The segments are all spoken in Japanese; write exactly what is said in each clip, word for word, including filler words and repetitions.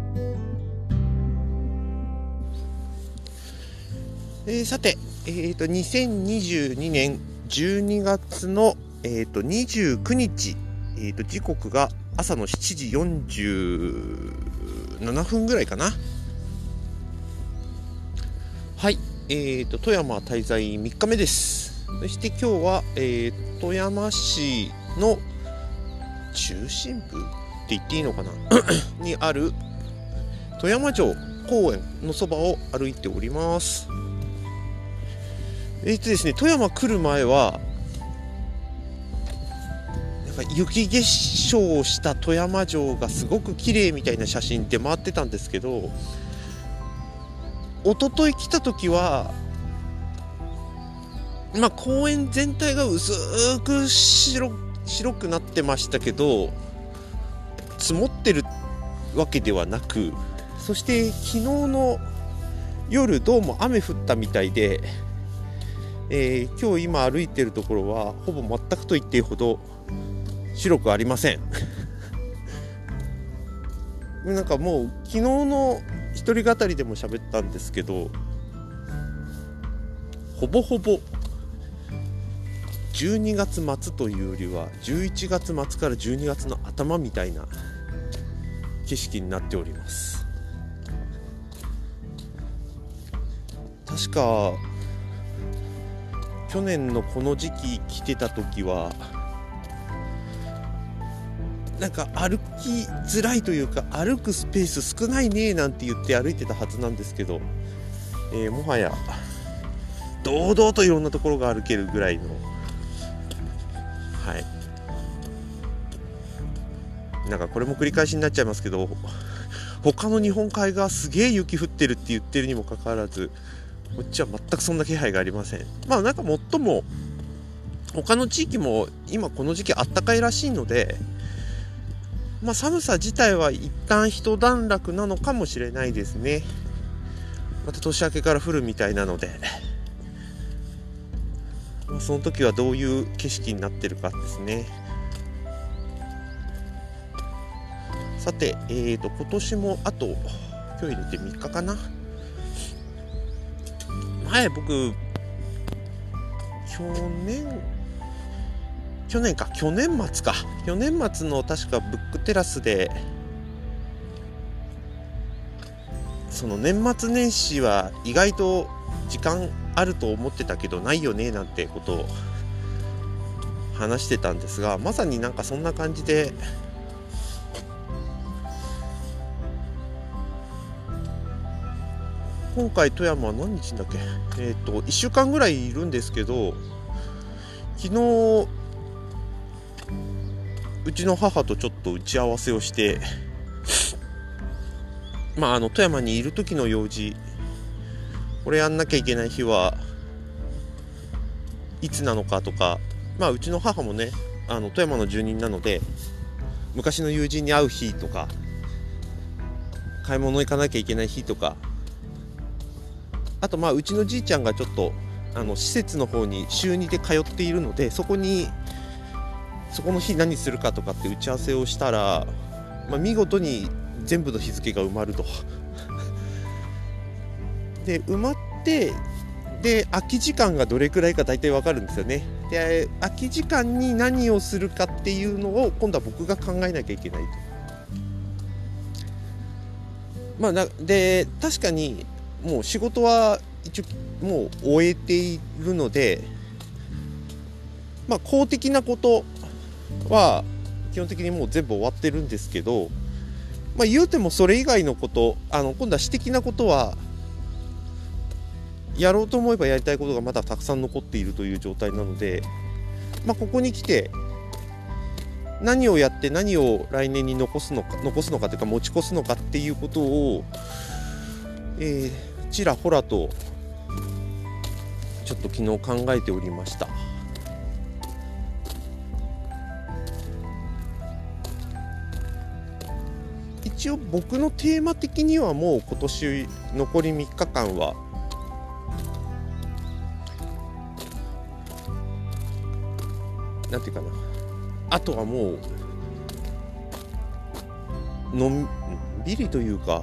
えー、さて、えーと、にせんにじゅうにねんじゅうにがつの、えーと、にじゅうくにち、えーと、時刻が朝のしちじよんじゅうななふんぐらいかな。はい、えーと、富山滞在みっかめです。そして今日は、えー、富山市の中心部って言っていいのかなにある富山城公園のそばを歩いております。えーとですね、富山来る前はなんか雪化粧した富山城がすごく綺麗みたいな写真出回ってたんですけど、一昨日来た時はまあ公園全体が薄く 白, 白くなってましたけど、積もってるわけではなく、そして昨日の夜どうも雨降ったみたいで、えー、今日今歩いてるところはほぼ全くと言っていいほど白くありませんなんかもう昨日の一人語りでも喋ったんですけど、ほぼほぼじゅうにがつまつというよりはじゅういちがつまつからじゅうにがつの頭みたいな景色になっております。確か去年のこの時期来てた時はなんか歩きづらいというか、歩くスペース少ないねなんて言って歩いてたはずなんですけど、えー、もはや堂々といろんなところが歩けるぐらいの、はいなんかこれも繰り返しになっちゃいますけど、他の日本海側すげえ雪降ってるって言ってるにもかかわらず、こっちは全くそんな気配がありません。まあなんかもっとも他の地域も今この時期あったかいらしいので、まあ寒さ自体は一旦一段落なのかもしれないですね。また年明けから降るみたいなので、まあ、その時はどういう景色になってるかですね。さて、えーと今年もあと今日入れてみっかかな。前僕去年去年か去年末か去年末の確かブックテラスで、その年末年始は意外と時間あると思ってたけどないよねなんてことを話してたんですが、まさになんかそんな感じで、今回富山は何日だっけ、えっといっしゅうかんぐらいいるんですけど、昨日うちの母とちょっと打ち合わせをしてまああの富山にいる時の用事、これやんなきゃいけない日はいつなのかとか、まあうちの母もねあの富山の住人なので、昔の友人に会う日とか買い物行かなきゃいけない日とか、あとまあうちのじいちゃんがちょっとあの施設の方に週にで通っているので、そこにそこの日何するかとかって打ち合わせをしたら、まあ、見事に全部の日付が埋まるとで埋まって、で空き時間がどれくらいか大体わかるんですよね。で空き時間に何をするかっていうのを今度は僕が考えなきゃいけないと。まあなで確かにもう仕事は一応もう終えているので、まあ公的なことは基本的にもう全部終わってるんですけど、まあ言うてもそれ以外のこと、あの今度は私的なことはやろうと思えばやりたいことがまだたくさん残っているという状態なので、まあここに来て何をやって何を来年に残すのか残すのかというか持ち越すのかっていうことを、えーちらほらとちょっと昨日考えておりました。一応僕のテーマ的にはもう今年残りみっかかんはなんていうかな、あとはもうのビリというか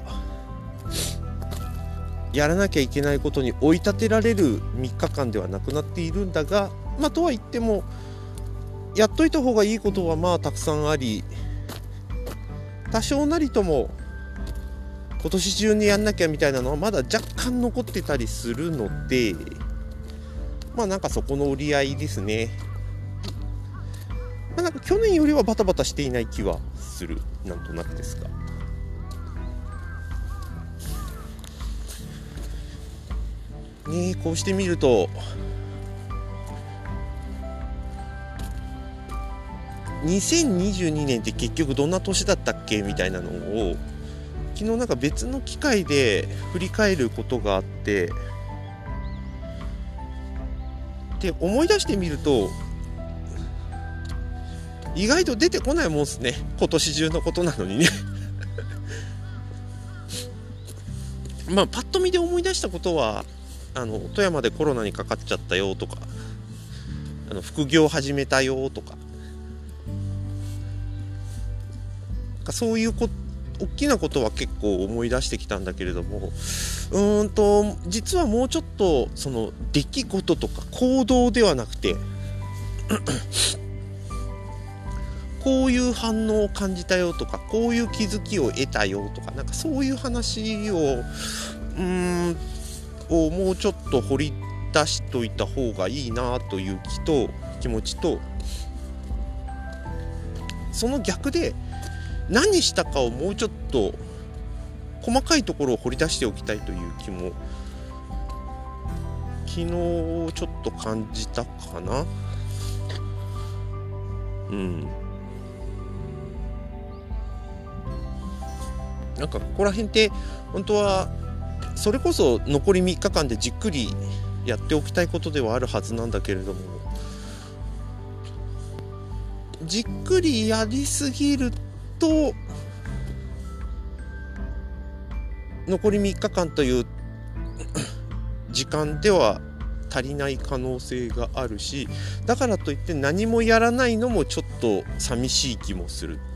やらなきゃいけないことに追い立てられるみっかかんではなくなっているんだが、まあとは言ってもやっといた方がいいことはまあたくさんあり、多少なりとも今年中にやんなきゃみたいなのはまだ若干残ってたりするので、まあなんかそこの折り合いですね。まあ、なんか去年よりはバタバタしていない気はする、なんとなくですが。ねえ、こうしてみるとにせんにじゅうにねんって結局どんな年だったっけみたいなのを昨日なんか別の機会で振り返ることがあって、で思い出してみると意外と出てこないもんですね、今年中のことなのにねまあパッと見で思い出したことは、あの富山でコロナにかかっちゃったよとか、あの副業始めたよとか、そういうこ大きなことは結構思い出してきたんだけれども、うーんと実はもうちょっとその出来事とか行動ではなくてこういう反応を感じたよとか、こういう気づきを得たよとか、なんかそういう話をうーんをもうちょっと掘り出しといた方がいいなという気と気持ちと、その逆で何したかをもうちょっと細かいところを掘り出しておきたいという気も昨日ちょっと感じたかな。うんなんかここら辺って本当はそれこそ残りみっかかんでじっくりやっておきたいことではあるはずなんだけれども、じっくりやりすぎると残りみっかかんという時間では足りない可能性があるし、だからといって何もやらないのもちょっと寂しい気もする。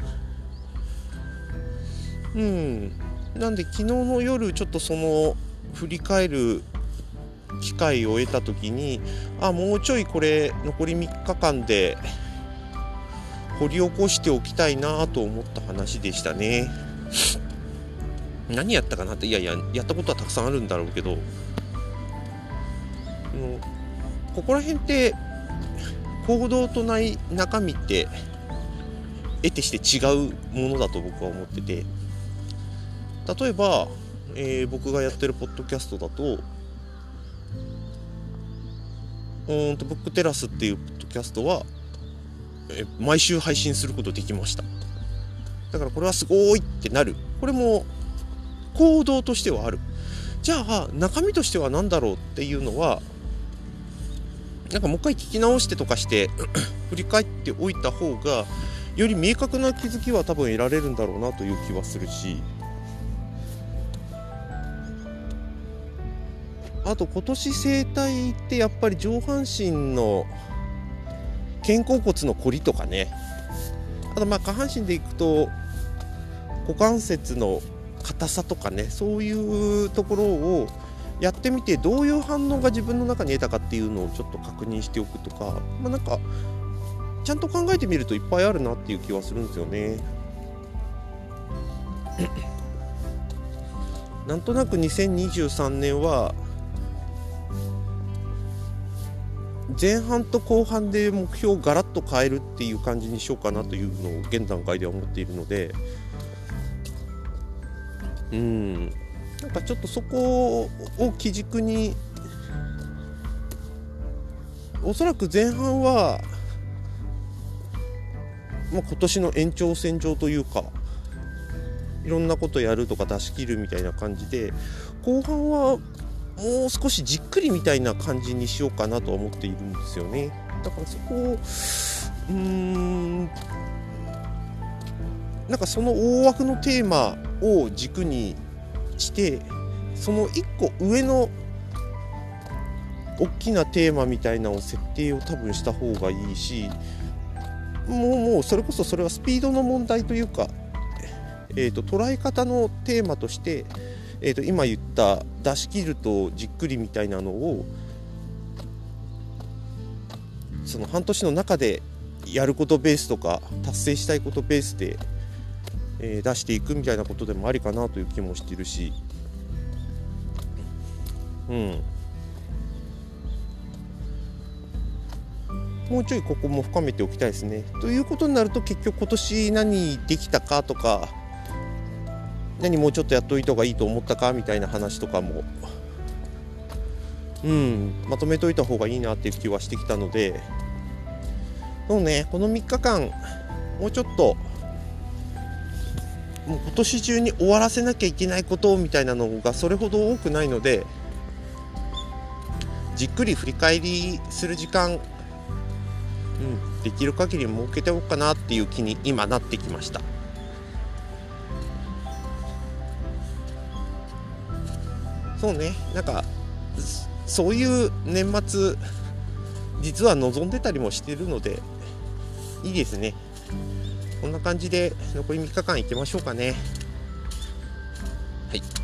うんなんで昨日の夜ちょっとその振り返る機会を得た時に、あもうちょいこれ残りみっかかんで掘り起こしておきたいなと思った話でしたね。何やったかなって、いやいややったことはたくさんあるんだろうけど、ここら辺って行動とない中身って得てして違うものだと僕は思ってて、例えば、えー、僕がやってるポッドキャストだとうーんとブックテラスっていうポッドキャストは、えー、毎週配信することできました。だからこれはすごいってなる。これも行動としてはある。じゃあ中身としては何だろうっていうのは、なんかもう一回聞き直してとかして振り返っておいた方がより明確な気づきは多分得られるんだろうなという気はするし、あと今年整体ってやっぱり上半身の肩甲骨のこりとかね、あとまあ下半身でいくと股関節の硬さとかね、そういうところをやってみてどういう反応が自分の中に得たかっていうのをちょっと確認しておくとか、まあ、なんかちゃんと考えてみるといっぱいあるなっていう気はするんですよね。なんとなくにせんにじゅうさんねんは前半と後半で目標をガラッと変えるっていう感じにしようかなというのを現段階では思っているので、うんなんかちょっとそこを基軸に、おそらく前半は、まあ、今年の延長線上というかいろんなことやるとか出し切るみたいな感じで、後半はもう少しじっくりみたいな感じにしようかなと思っているんですよね。だからそこをうーんなんかその大枠のテーマを軸にして、その一個上の大きなテーマみたいなの設定を多分した方がいいし、もうもうそれこそそれはスピードの問題というか、 えーと、捉え方のテーマとして、えーと、今言った出し切るとじっくりみたいなのをその半年の中でやることベースとか達成したいことベースで、えー、出していくみたいなことでもありかなという気もしてるし、うんもうちょいここも深めておきたいですね。ということになると結局今年何できたかとか何もうちょっとやっといた方がいいと思ったかみたいな話とかもうんまとめといた方がいいなっていう気はしてきたので、そうねこのみっかかんもうちょっともう今年中に終わらせなきゃいけないことみたいなのがそれほど多くないので、じっくり振り返りする時間、うん、できる限り設けておくかなっていう気に今なってきました。そうねなんかそういう年末実は望んでたりもしてるのでいいですね。こんな感じで残りみっかかんいきましょうかね。はい。